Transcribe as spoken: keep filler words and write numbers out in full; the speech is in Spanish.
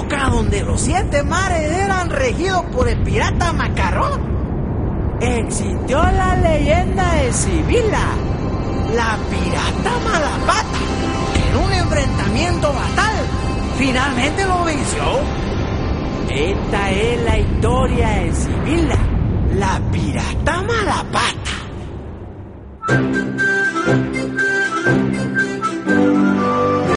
época donde los siete mares eran regidos por el pirata Macarrón, existió la leyenda de Sibila, la pirata malapata, que en un enfrentamiento fatal finalmente lo venció. Esta es la historia de Sibila, la pirata malapata.